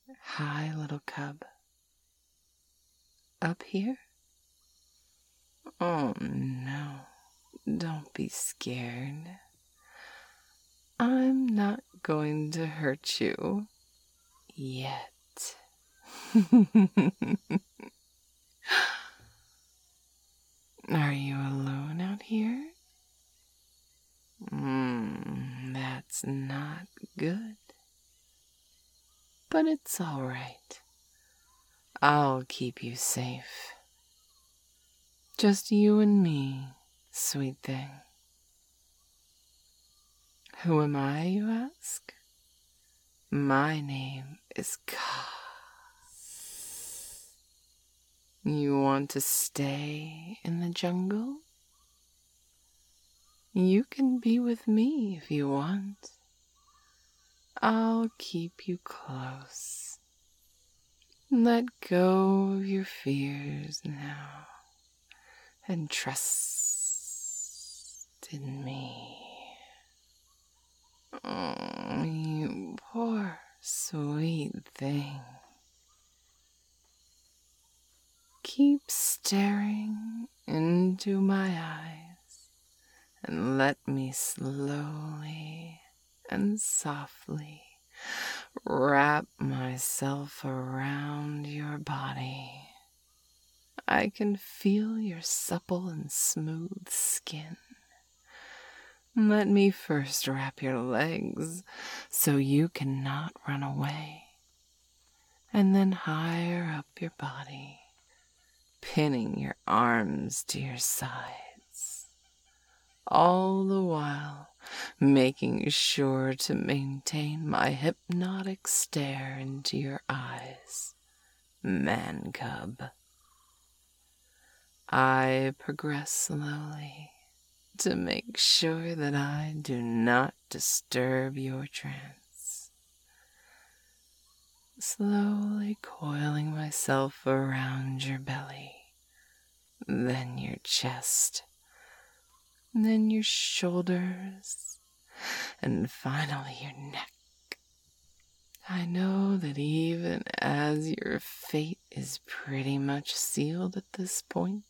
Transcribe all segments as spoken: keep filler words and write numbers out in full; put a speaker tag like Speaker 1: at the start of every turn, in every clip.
Speaker 1: Hi, little cub. Up here? Oh no, don't be scared. I'm not going to hurt you yet. Are you alone out here? Hmm, that's not good. But it's all right. I'll keep you safe. Just you and me, sweet thing. Who am I, you ask? My name is Ka. You want to stay in the jungle? You can be with me if you want. I'll keep you close. Let go of your fears now and trust in me. Oh, you poor sweet thing. Keep staring into my eyes and let me slowly and softly wrap myself around your body. I can feel your supple and smooth skin. Let me first wrap your legs so you cannot run away, and then higher up your body, pinning your arms to your sides, all the while making sure to maintain my hypnotic stare into your eyes, man cub. I progress slowly to make sure that I do not disturb your trance, slowly coiling myself around your belly, then your chest, then your shoulders, and finally your neck. I know that even as your fate is pretty much sealed at this point,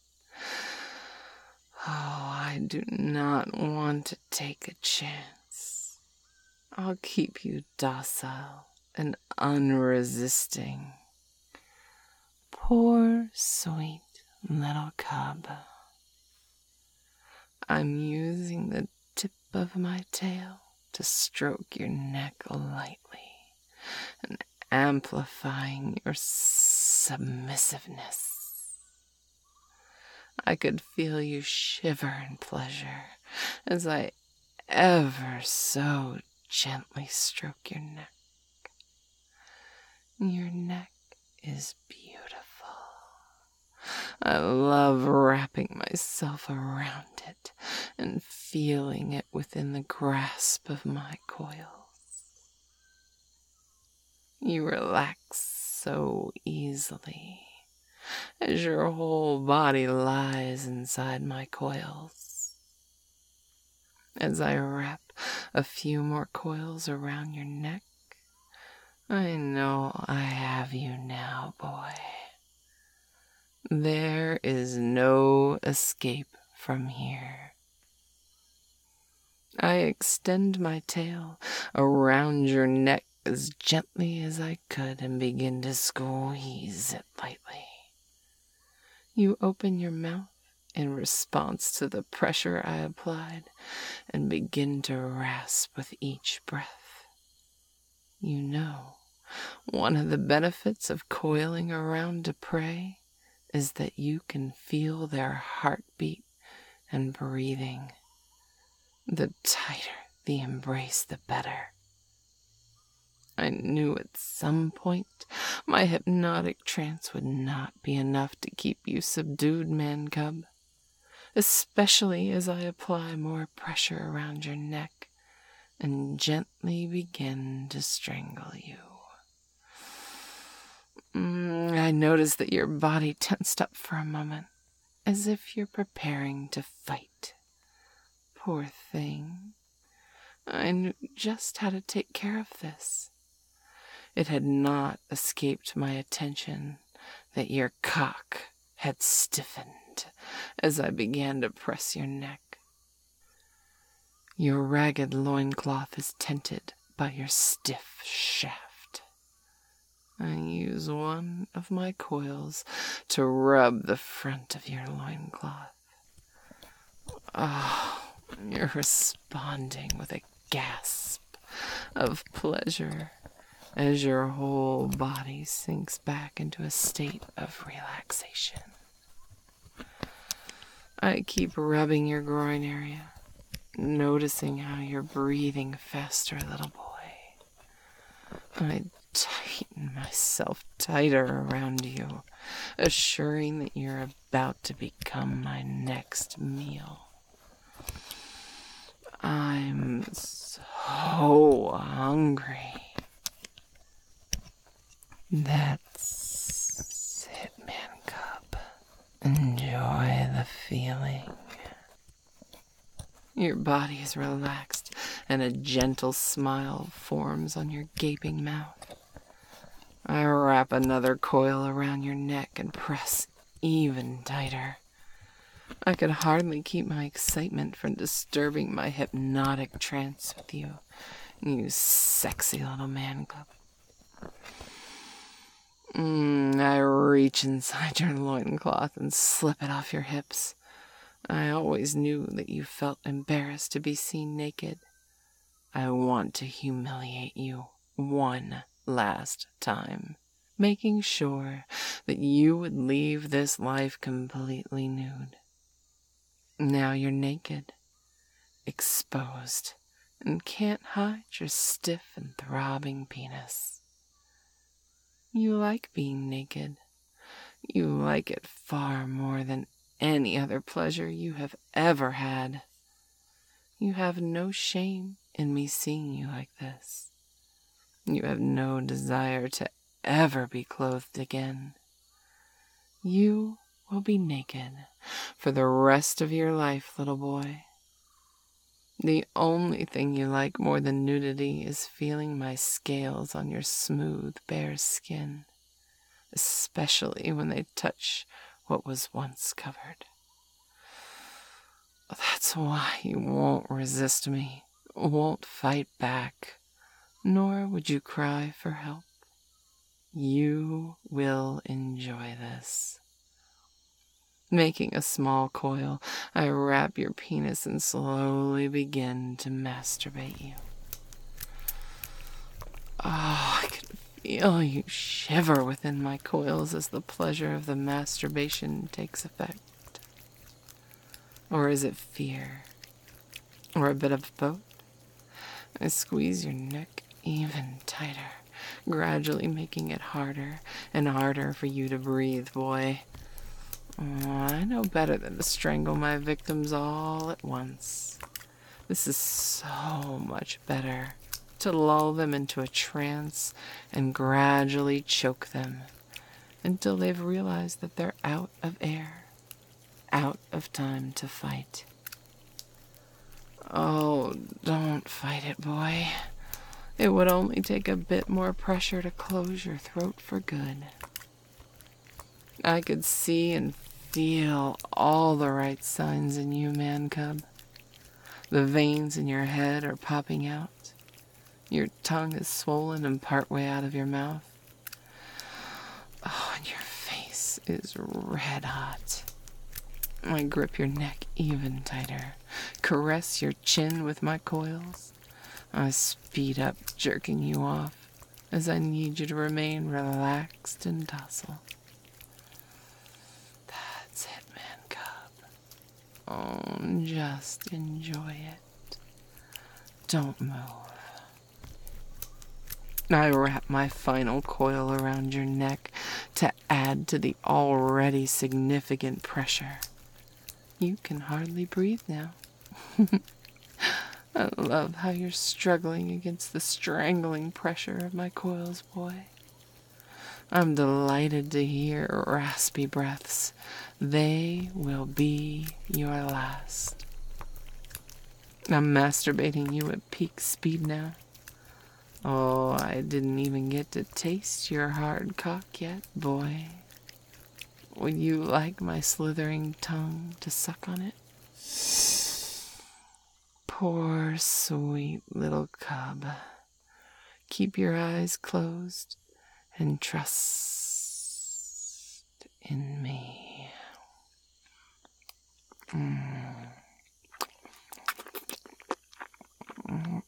Speaker 1: oh, I do not want to take a chance. I'll keep you docile and unresisting. Poor, sweet little cub. I'm using the tip of my tail to stroke your neck lightly and amplifying your submissiveness. I could feel you shiver in pleasure as I ever so gently stroke your neck. Your neck is beautiful. I love wrapping myself around it and feeling it within the grasp of my coils. You relax so easily as your whole body lies inside my coils. As I wrap a few more coils around your neck, I know I have you now, boy. There is no escape from here. I extend my tail around your neck as gently as I could and begin to squeeze it lightly. You open your mouth in response to the pressure I applied and begin to rasp with each breath. You know, one of the benefits of coiling around a prey is that you can feel their heartbeat and breathing. The tighter the embrace, the better. I knew at some point my hypnotic trance would not be enough to keep you subdued, man cub, especially as I apply more pressure around your neck and gently begin to strangle you. Mm, I noticed that your body tensed up for a moment, as if you're preparing to fight. Poor thing. I knew just how to take care of this. It had not escaped my attention that your cock had stiffened as I began to press your neck. Your ragged loincloth is tented by your stiff shaft. I use one of my coils to rub the front of your loincloth. Oh, you're responding with a gasp of pleasure as your whole body sinks back into a state of relaxation. I keep rubbing your groin area, noticing how you're breathing faster, little boy. I tighten myself tighter around you, assuring that you're about to become my next meal. I'm so hungry. That's it, man cub. Enjoy the feeling. Your body is relaxed, and a gentle smile forms on your gaping mouth. I wrap another coil around your neck and press even tighter. I could hardly keep my excitement from disturbing my hypnotic trance with you, you sexy little man cub. Mm, I reach inside your loincloth and slip it off your hips. I always knew that you felt embarrassed to be seen naked. I want to humiliate you one last time, making sure that you would leave this life completely nude. Now you're naked, exposed, and can't hide your stiff and throbbing penis. You like being naked. You like it far more than any other pleasure you have ever had. You have no shame in me seeing you like this. You have no desire to ever be clothed again. You will be naked for the rest of your life, little boy. The only thing you like more than nudity is feeling my scales on your smooth, bare skin, especially when they touch what was once covered. That's why you won't resist me, won't fight back, nor would you cry for help. You will enjoy this. Making a small coil, I wrap your penis and slowly begin to masturbate you. Oh, I can feel you shiver within my coils as the pleasure of the masturbation takes effect. Or is it fear? Or a bit of both? I squeeze your neck even tighter, gradually making it harder and harder for you to breathe, boy. Oh, I know better than to strangle my victims all at once. This is so much better, to lull them into a trance and gradually choke them until they've realized that they're out of air, out of time to fight. Oh, don't fight it, boy. It would only take a bit more pressure to close your throat for good. I could see and feel all the right signs in you, man cub. The veins in your head are popping out. Your tongue is swollen and partway out of your mouth. Oh, and your face is red hot. I grip your neck even tighter, caress your chin with my coils. I speed up, jerking you off, as I need you to remain relaxed and docile. That's it, man cub. Oh, just enjoy it. Don't move. I wrap my final coil around your neck to add to the already significant pressure. You can hardly breathe now. I love how you're struggling against the strangling pressure of my coils, boy. I'm delighted to hear raspy breaths. They will be your last. I'm masturbating you at peak speed now. Oh, I didn't even get to taste your hard cock yet, boy. Would you like my slithering tongue to suck on it? Poor, sweet little cub. Keep your eyes closed and trust in me. Mm. Mm.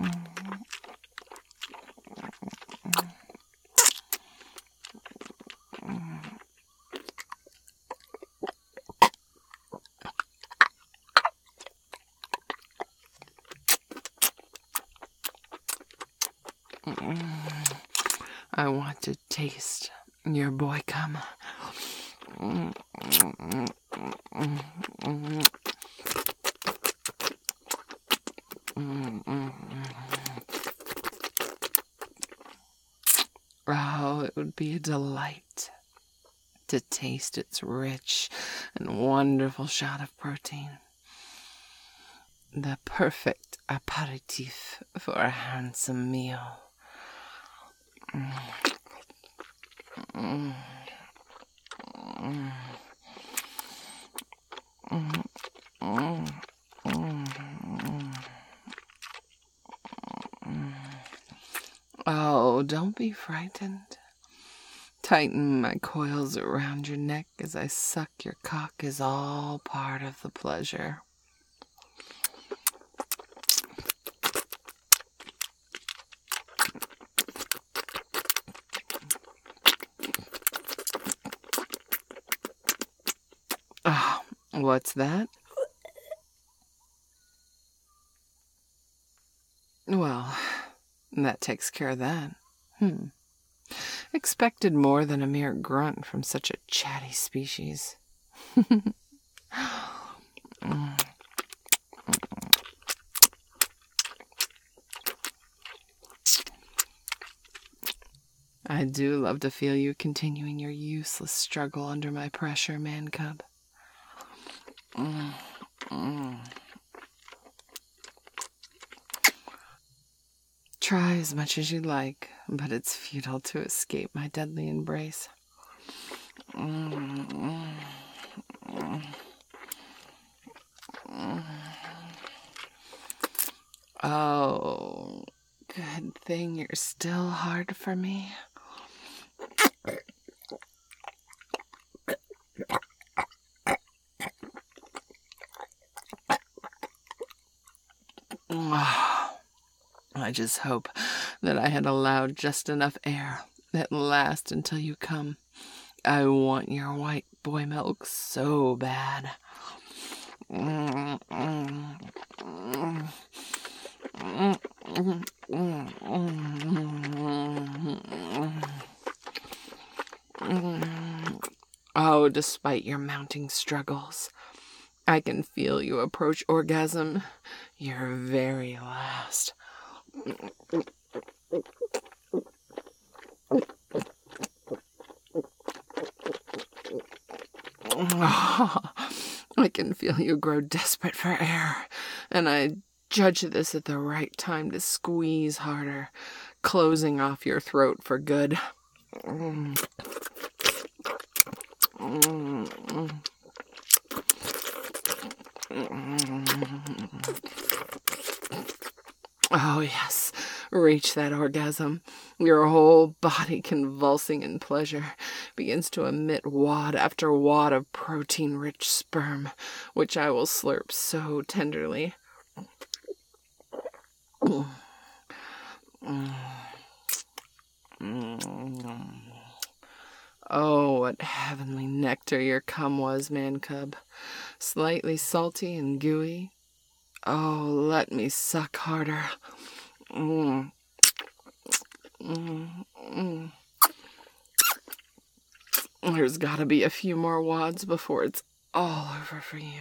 Speaker 1: I want to taste your boy cum. Oh, it would be a delight to taste its rich and wonderful shot of protein. The perfect aperitif for a handsome meal. Mm. Mm. Mm. Mm. Mm. Mm. Mm. Oh, don't be frightened. Tighten my coils around your neck as I suck your cock is all part of the pleasure. Oh, what's that? Well, that takes care of that. Hmm. Expected more than a mere grunt from such a chatty species. mm. I do love to feel you continuing your useless struggle under my pressure, man cub. Mm. Mm. Try as much as you like, but it's futile to escape my deadly embrace. Mm. Mm. Mm. Oh, good thing you're still hard for me. I just hope that I had allowed just enough air that lasts until you come. I want your white boy milk so bad. Mm, mm, mm, mm, mm, mm, mm, mm. Oh, despite your mounting struggles, I can feel you approach orgasm, your very last. I can feel you grow desperate for air, and I judge this at the right time to squeeze harder, closing off your throat for good. Mm. Mm. Mm. Oh, yes. Reach that orgasm. Your whole body, convulsing in pleasure, begins to emit wad after wad of protein-rich sperm, which I will slurp so tenderly. Mm. Mm. Mm. Oh, what heavenly nectar your cum was, man cub. Slightly salty and gooey. Oh, let me suck harder. Mm. Mm. Mm. There's gotta be a few more wads before it's all over for you.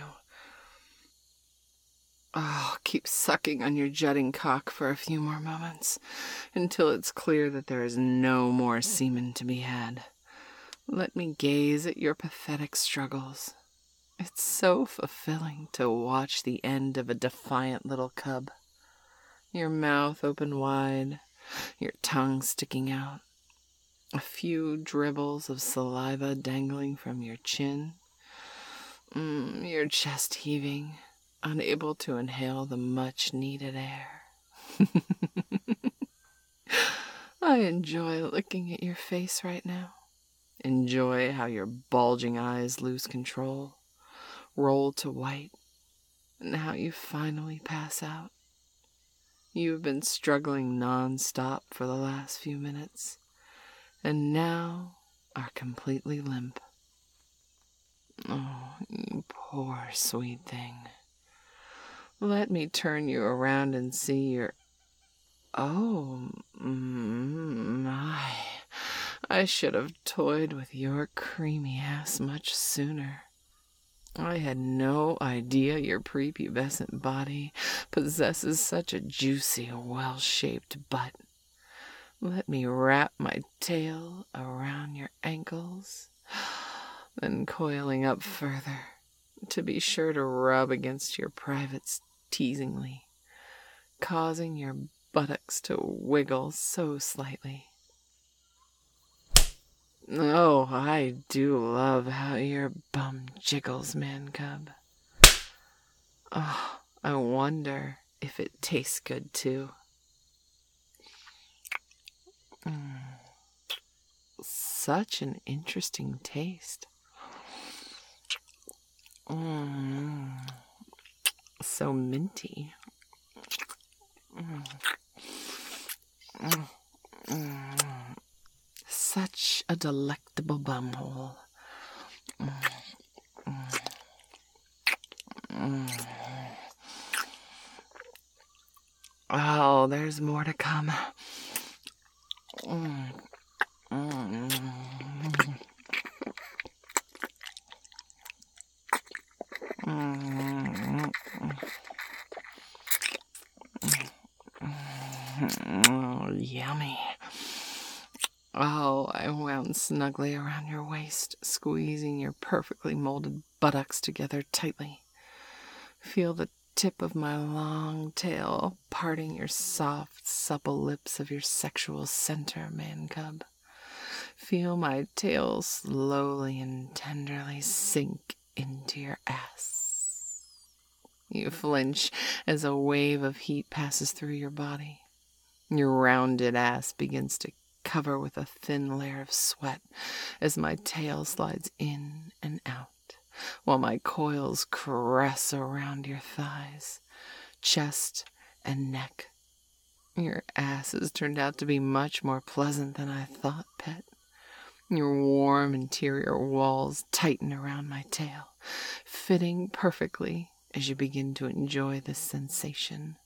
Speaker 1: Oh, keep sucking on your jutting cock for a few more moments, until it's clear that there is no more semen to be had. Let me gaze at your pathetic struggles. It's so fulfilling to watch the end of a defiant little cub. Your mouth open wide, your tongue sticking out, a few dribbles of saliva dangling from your chin, mm, your chest heaving, unable to inhale the much-needed air. I enjoy looking at your face right now. Enjoy how your bulging eyes lose control, roll to white, and how you finally pass out. You've been struggling non-stop for the last few minutes, and now are completely limp. Oh, you poor sweet thing. Let me turn you around and see your... Oh, my. I should have toyed with your creamy ass much sooner. I had no idea your prepubescent body possesses such a juicy, well-shaped butt. Let me wrap my tail around your ankles, then coiling up further, to be sure to rub against your privates teasingly, causing your buttocks to wiggle so slightly. Oh, I do love how your bum jiggles, man cub. Oh, I wonder if it tastes good too. Mm. Such an interesting taste. Mm. So minty. Mm. Mm. Mm. Such a delectable bumhole. Mm. Mm. Mm. Oh, there's more to come. Mm. Mm. Mm. Oh, yummy. Oh, I wound snugly around your waist, squeezing your perfectly molded buttocks together tightly. Feel the tip of my long tail parting your soft, supple lips of your sexual center, man cub. Feel my tail slowly and tenderly sink into your ass. You flinch as a wave of heat passes through your body. Your rounded ass begins to cover with a thin layer of sweat as my tail slides in and out, while my coils caress around your thighs, chest, and neck. Your ass has turned out to be much more pleasant than I thought, pet. Your warm interior walls tighten around my tail, fitting perfectly as you begin to enjoy this sensation.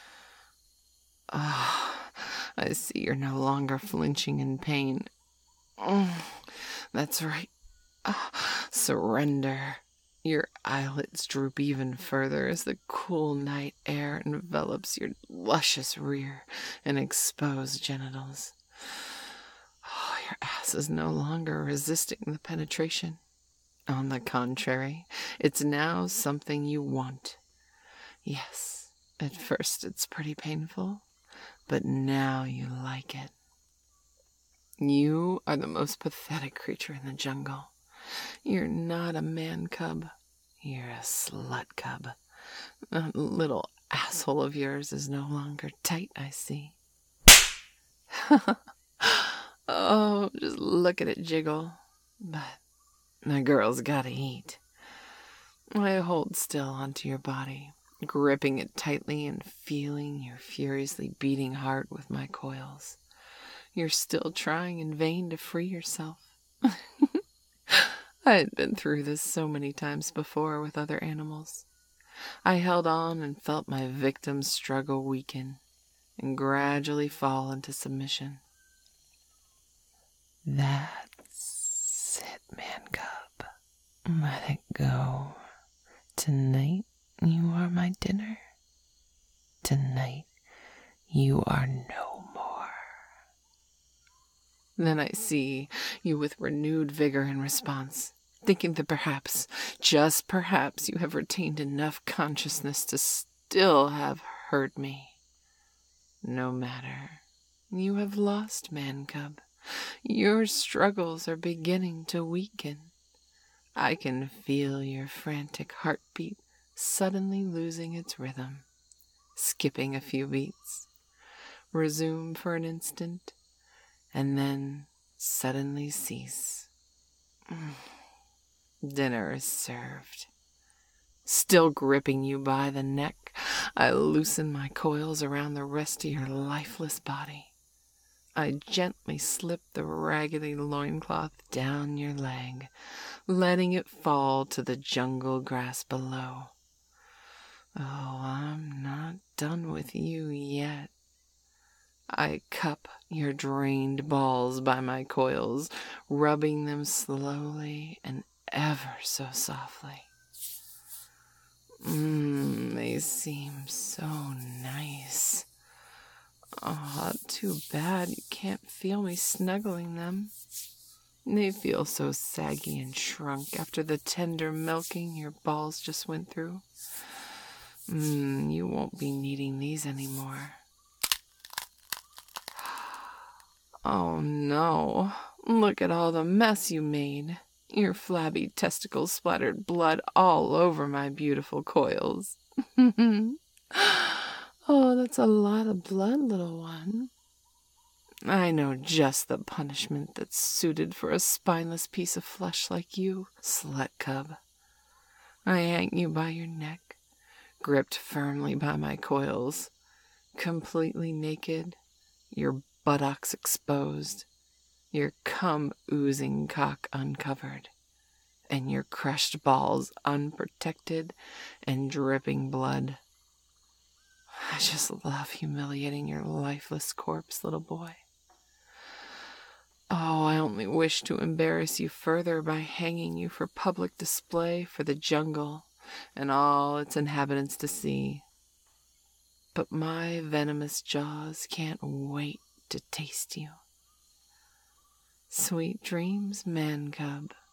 Speaker 1: Ah, oh, I see you're no longer flinching in pain. Oh, that's right. Oh, surrender. Your eyelids droop even further as the cool night air envelops your luscious rear and exposed genitals. Oh, your ass is no longer resisting the penetration. On the contrary, it's now something you want. Yes, at first it's pretty painful, but now you like it. You are the most pathetic creature in the jungle. You're not a man cub. You're a slut cub. That little asshole of yours is no longer tight, I see. Oh, just look at it jiggle. But the girl's gotta eat. I hold still onto your body, gripping it tightly and feeling your furiously beating heart with my coils. You're still trying in vain to free yourself. I had been through this so many times before with other animals. I held on and felt my victim's struggle weaken and gradually fall into submission. That's it, man cub. Let it go. Tonight you are my dinner. Tonight you are no more. Then I see you with renewed vigor in response, thinking that perhaps, just perhaps, you have retained enough consciousness to still have heard me. No matter. You have lost, man cub. Your struggles are beginning to weaken. I can feel your frantic heartbeat suddenly losing its rhythm, skipping a few beats, resume for an instant, and then suddenly cease. Dinner is served. Still gripping you by the neck, I loosen my coils around the rest of your lifeless body. I gently slip the raggedy loincloth down your leg, letting it fall to the jungle grass below. Oh, I'm not done with you yet. I cup your drained balls by my coils, rubbing them slowly and ever so softly. Mmm, they seem so nice. Oh, too bad you can't feel me snuggling them. They feel so saggy and shrunk after the tender milking your balls just went through. Mmm, you won't be needing these anymore. Oh no, look at all the mess you made. Your flabby testicles splattered blood all over my beautiful coils. Oh, that's a lot of blood, little one. I know just the punishment that's suited for a spineless piece of flesh like you, slut cub. I hang you by your neck, gripped firmly by my coils, completely naked, your buttocks exposed, your cum-oozing cock uncovered, and your crushed balls unprotected and dripping blood. I just love humiliating your lifeless corpse, little boy. Oh, I only wish to embarrass you further by hanging you for public display for the jungle and all its inhabitants to see. But my venomous jaws can't wait to taste you. Sweet dreams, man cub.